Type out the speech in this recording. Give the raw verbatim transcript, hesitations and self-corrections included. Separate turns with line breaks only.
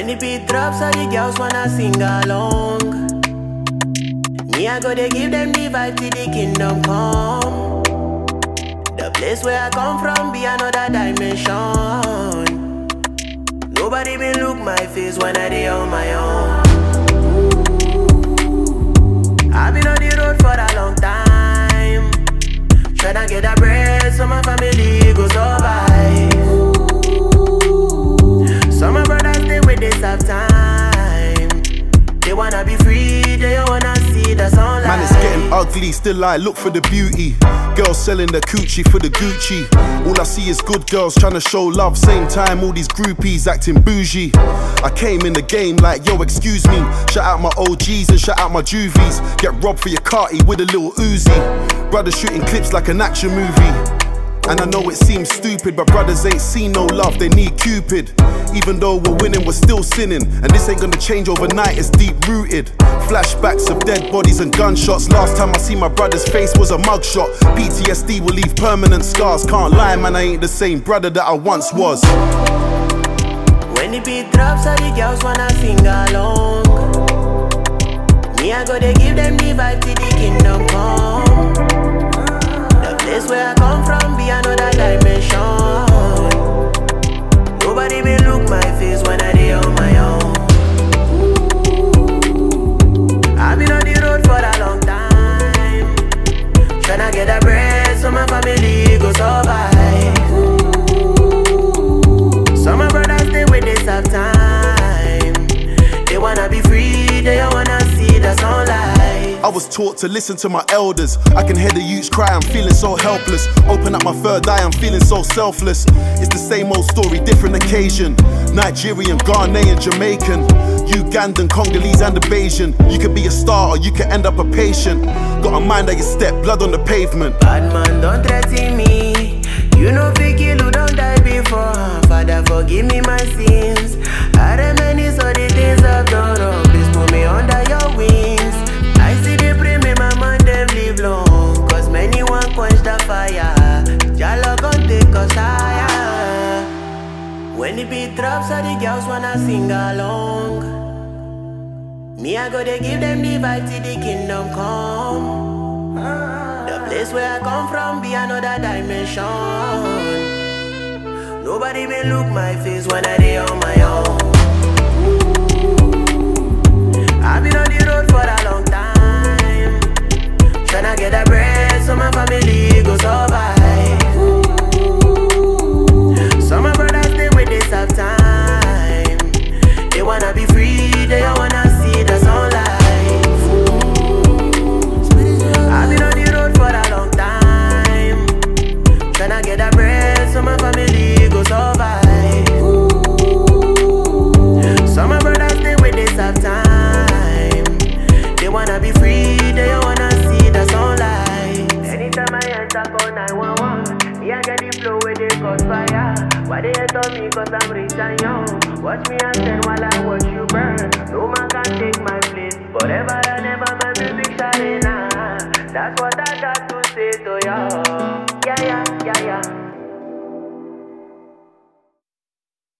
When the beat drops, all the girls wanna sing along. Me, I go to give them the vibe till the kingdom come. The place where I come from be another dimension. Nobody been look my face when I dey on my own. I've been on the road for a long time, tryna get a bread so my family go survive. Some my brothers stay with this half time. They wanna be free, they wanna see the sunlight.
Man, it's getting ugly, still I look for the beauty. Girls selling the coochie for the Gucci. All I see is good girls trying to show love. Same time, all these groupies acting bougie. I came in the game like, yo, excuse me. Shout out my O Gs and shout out my juvies. Get robbed for your carty with a little Uzi. Brothers shooting clips like an action movie. And I know it seems stupid, but brothers ain't seen no love, they need Cupid. Even though we're winning, we're still sinning. And this ain't gonna change overnight, it's deep rooted. Flashbacks of dead bodies and gunshots. Last time I see my brother's face was a mugshot. P T S D will leave permanent scars. Can't lie, man, I ain't the same brother that I once was.
When the beat drops, all the girls wanna sing along. Me, I go to give them the vibe till the kingdom come. The place where I come from be another dimension. Nobody may look my face when I dey on my own. I've been on the road for a long time, tryna get a bread so my family go survive. Some my brothers stay with this half time. They wanna be free, they wanna see the sunlight.
I was taught to listen to my elders. I can hear the youths cry, I'm feeling so helpless. Open up my third eye, I'm feeling so selfless. It's the same old story, different occasion. Nigerian, Ghanaian, Jamaican, Ugandan, Congolese and a Bayesian. You could be a star or you could end up a patient. Got a mind that you step, blood on the pavement.
Bad man, don't threaten me. You know fi kill who don't die before. Father, forgive me my sins. I reminisce all the things I've done wrong. Please put me under your wings. I see they pray me my man them live long, cause many want quench the fire. Jalo gon' take us higher. When the beat drops, all the girls wanna sing along. Me, I go to give them the vibe till the kingdom come. The place where I come from be another dimension. Nobody may look my face when I dey on my own. I've been on the road for a long time, tryna get a bread so my family go survive. Some my brothers stay with this half time. They wanna be free, they wanna see the sunlight. I've been on the road for a long time, tryna get a bread so my family go survive. Some my brothers stay with this half time. They wanna be free, they wanna see the sunlight. Anytime I enter call nine one one, me I get the flow where they cause fire. Why they hate on me cause I'm rich and young? Watch me and stand while I watch you burn. No man can take my place, forever and ever my music shining. That's what I got to say to y'all. Yeah, yeah, yeah, yeah.